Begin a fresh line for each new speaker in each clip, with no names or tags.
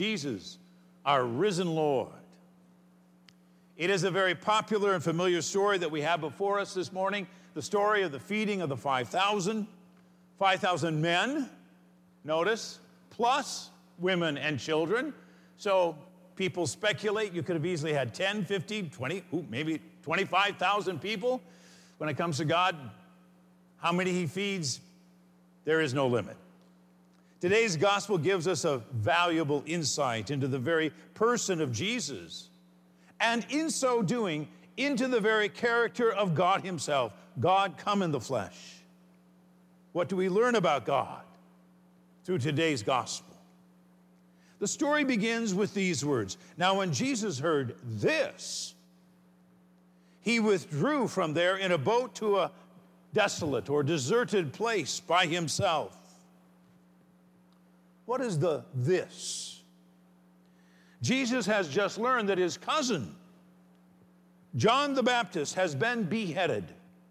Jesus, our risen Lord. It is a very popular and familiar story that we have before us this morning, the story of the feeding of the 5,000 men, notice, plus women and children. So people speculate you could have easily had 10, 15, 20, maybe 25,000 people. When it comes to God, how many he feeds, there is no limit. Today's gospel gives us a valuable insight into the very person of Jesus, and in so doing, into the very character of God himself, God come in the flesh. What do we learn about God through today's gospel? The story begins with these words. Now, when Jesus heard this, he withdrew from there in a boat to a desolate or deserted place by himself. What is the this? Jesus has just learned that his cousin, John the Baptist, has been beheaded.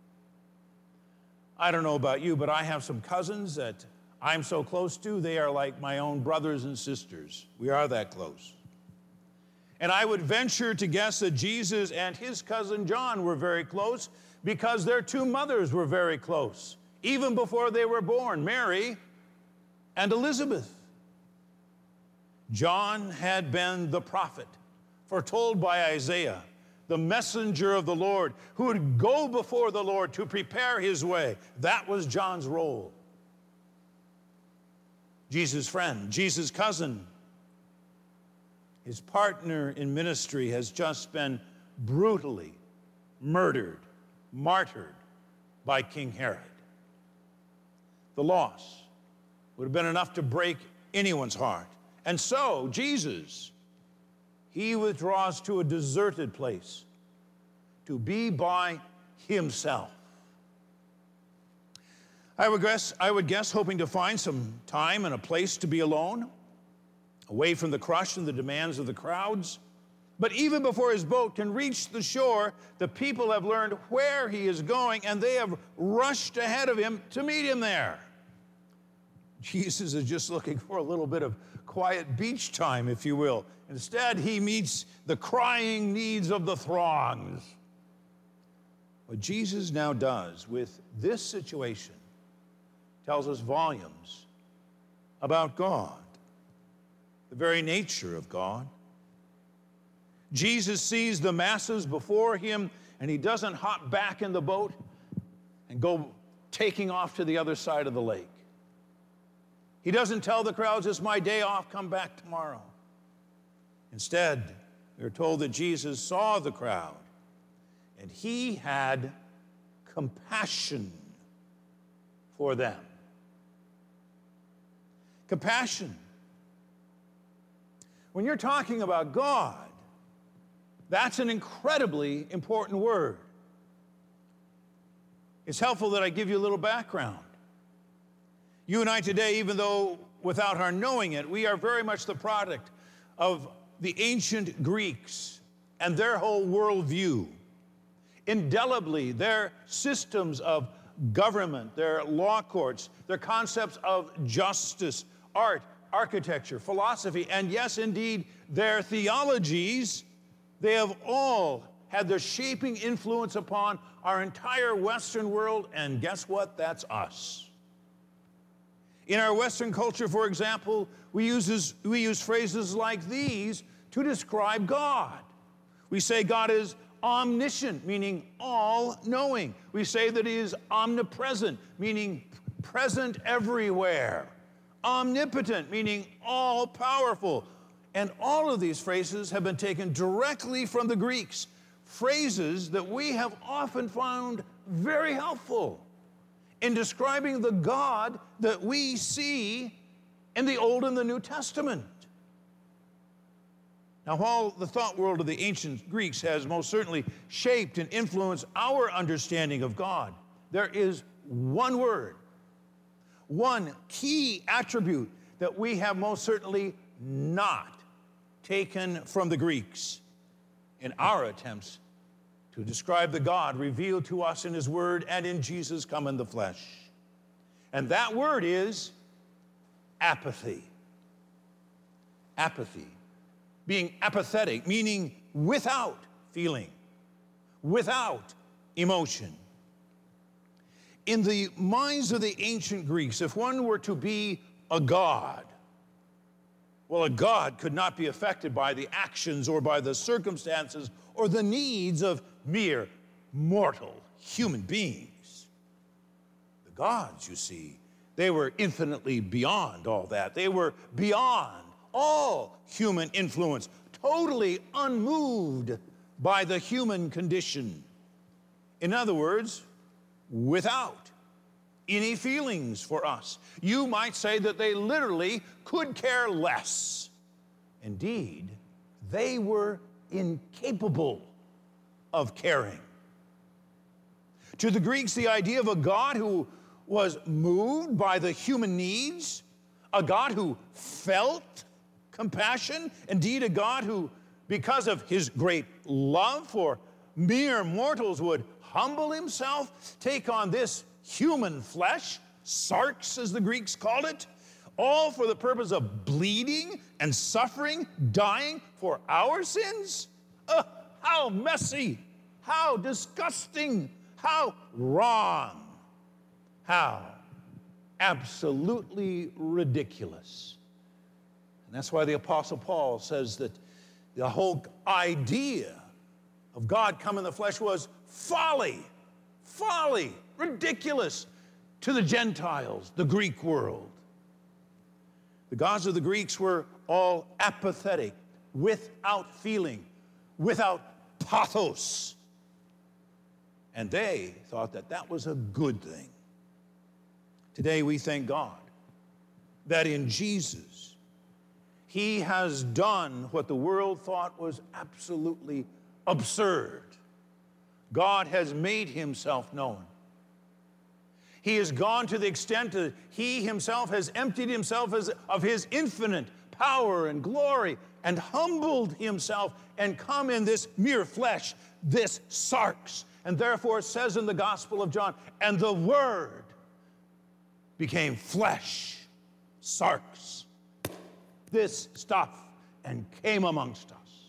I don't know about you, but I have some cousins that I'm so close to, they are like my own brothers and sisters. We are that close. And I would venture to guess that Jesus and his cousin John were very close because their two mothers were very close, even before they were born, Mary and Elizabeth. John had been the prophet foretold by Isaiah, the messenger of the Lord, who would go before the Lord to prepare his way. That was John's role. Jesus' friend, Jesus' cousin, his partner in ministry has just been brutally murdered, martyred by King Herod. The loss would have been enough to break anyone's heart. And so, Jesus, he withdraws to a deserted place to be by himself. I would guess hoping to find some time and a place to be alone, away from the crush and the demands of the crowds. But even before his boat can reach the shore, the people have learned where he is going, and they have rushed ahead of him to meet him there. Jesus is just looking for a little bit of quiet beach time, if you will. Instead, he meets the crying needs of the throngs. What Jesus now does with this situation tells us volumes about God, the very nature of God. Jesus sees the masses before him, and he doesn't hop back in the boat and go taking off to the other side of the lake. He doesn't tell the crowds, it's my day off, come back tomorrow. Instead, we're told that Jesus saw the crowd, and he had compassion for them. Compassion. When you're talking about God, that's an incredibly important word. It's helpful that I give you a little background. You and I today, even though without our knowing it, we are very much the product of the ancient Greeks and their whole worldview. Indelibly, their systems of government, their law courts, their concepts of justice, art, architecture, philosophy, and yes, indeed, their theologies, they have all had their shaping influence upon our entire Western world, and guess what? That's us. In our Western culture, for example, we use phrases like these to describe God. We say God is omniscient, meaning all-knowing. We say that he is omnipresent, meaning present everywhere. Omnipotent, meaning all-powerful. And all of these phrases have been taken directly from the Greeks, phrases that we have often found very helpful in describing the God that we see in the Old and the New Testament. Now, while the thought world of the ancient Greeks has most certainly shaped and influenced our understanding of God, there is one word, one key attribute that we have most certainly not taken from the Greeks in our attempts to describe the God revealed to us in his word and in Jesus come in the flesh. And that word is apathy. apathy, being apathetic, meaning without feeling, without emotion. In the minds of the ancient Greeks, if one were to be a god, well, a god could not be affected by the actions or by the circumstances or the needs of mere mortal human beings. The gods, you see, they were infinitely beyond all that. They were beyond all human influence, totally unmoved by the human condition. In other words, without any feelings for us. You might say that they literally could care less. Indeed, they were incapable of caring. To the Greeks, the idea of a God who was moved by the human needs, a God who felt compassion, indeed a God who, because of his great love for mere mortals, would humble himself, take on this human flesh, sarx as the Greeks called it, all for the purpose of bleeding and suffering, dying for our sins? How messy, how disgusting, how wrong, how absolutely ridiculous. And that's why the Apostle Paul says that the whole idea of God come in the flesh was folly, ridiculous to the Gentiles, the Greek world. The gods of the Greeks were all apathetic, without feeling, without pathos. And they thought that that was a good thing. Today we thank God that in Jesus, he has done what the world thought was absolutely absurd. God has made himself known. He has gone to the extent that he himself has emptied himself of his infinite power and glory and humbled himself and come in this mere flesh, this sarx. And therefore it says in the Gospel of John, and the Word became flesh, sarx, this stuff, and came amongst us,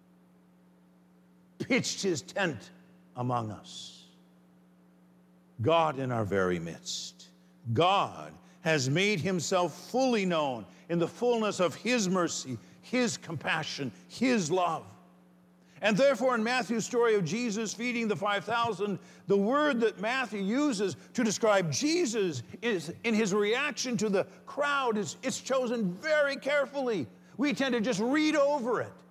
pitched his tent among us. God in our very midst. God has made himself fully known in the fullness of his mercy, his compassion, his love. And therefore, in Matthew's story of Jesus feeding the 5,000, the word that Matthew uses to describe Jesus is, in his reaction to the crowd, it's chosen very carefully. We tend to just read over it.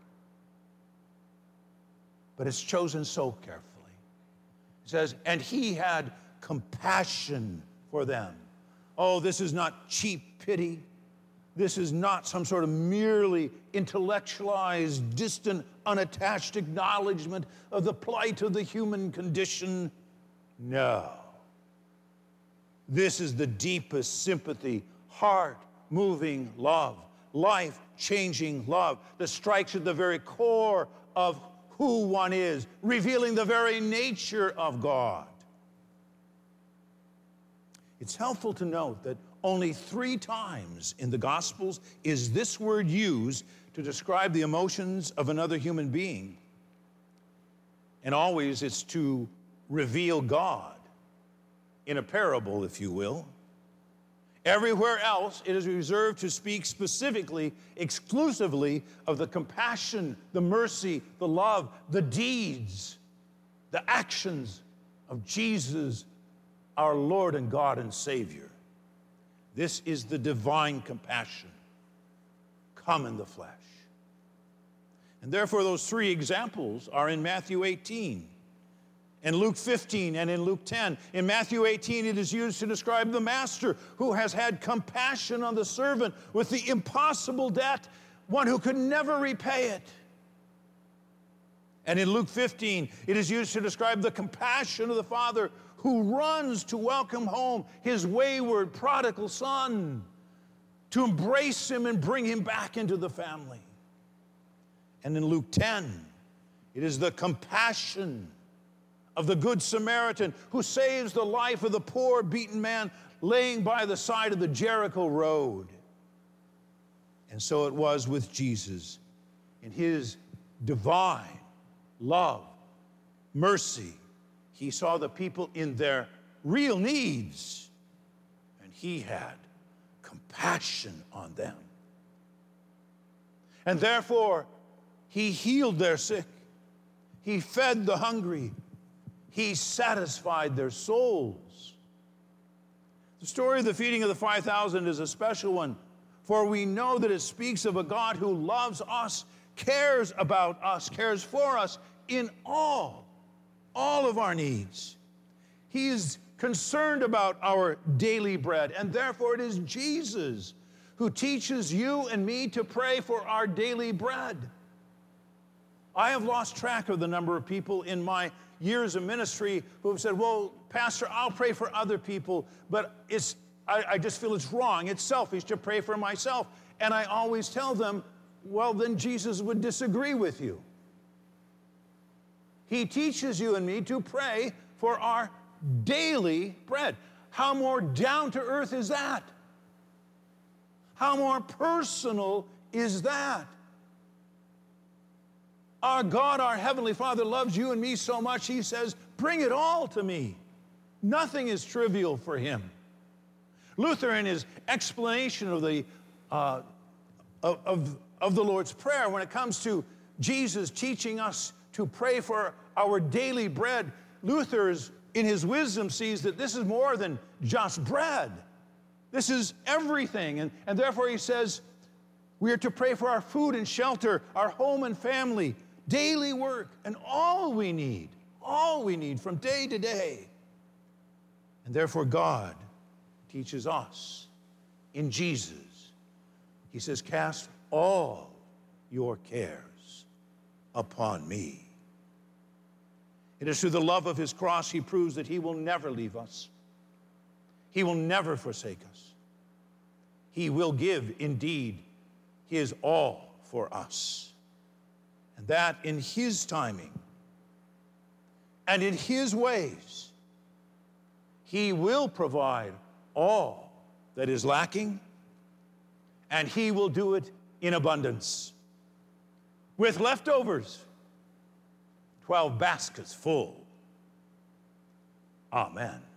But it's chosen so carefully. It says, and he had compassion for them. Oh, this is not cheap pity. This is not some sort of merely intellectualized, distant, unattached acknowledgement of the plight of the human condition. No. This is the deepest sympathy, heart-moving love, life-changing love that strikes at the very core of who one is, revealing the very nature of God. It's helpful to note that only 3 times in the Gospels is this word used to describe the emotions of another human being. And always it's to reveal God in a parable, if you will. Everywhere else, it is reserved to speak specifically, exclusively of the compassion, the mercy, the love, the deeds, the actions of Jesus, our Lord and God and Savior. This is the divine compassion come in the flesh. And therefore, those 3 examples are in Matthew 18, in Luke 15, and in Luke 10. In Matthew 18, it is used to describe the master who has had compassion on the servant with the impossible debt, one who could never repay it. And in Luke 15, it is used to describe the compassion of the father who runs to welcome home his wayward prodigal son, to embrace him and bring him back into the family. And in Luke 10, it is the compassion of the Good Samaritan who saves the life of the poor, beaten man laying by the side of the Jericho road. And so it was with Jesus. In his divine love, mercy, he saw the people in their real needs, and he had compassion on them. And therefore, he healed their sick. He fed the hungry. He satisfied their souls. The story of the feeding of the 5,000 is a special one, for we know that it speaks of a God who loves us, cares about us, cares for us in all of our needs. He is concerned about our daily bread, and therefore it is Jesus who teaches you and me to pray for our daily bread. I have lost track of the number of people in my years of ministry who have said, well, Pastor, I'll pray for other people, but I just feel it's wrong. It's selfish to pray for myself. And I always tell them, well, then Jesus would disagree with you. He teaches you and me to pray for our daily bread. How more down to earth is that? How more personal is that? Our God, our Heavenly Father, loves you and me so much, He says, bring it all to me. Nothing is trivial for Him. Luther, in his explanation of the Lord's Prayer, when it comes to Jesus teaching us to pray for our daily bread, Luther, in his wisdom, sees that this is more than just bread. This is everything. And therefore he says, we are to pray for our food and shelter, our home and family, daily work, and all we need from day to day. And therefore God teaches us in Jesus. He says, cast all your cares upon me. It is through the love of His cross He proves that He will never leave us. He will never forsake us. He will give, indeed, His all for us. And that in His timing and in His ways, He will provide all that is lacking, and He will do it in abundance. With leftovers, 12 baskets full. Amen.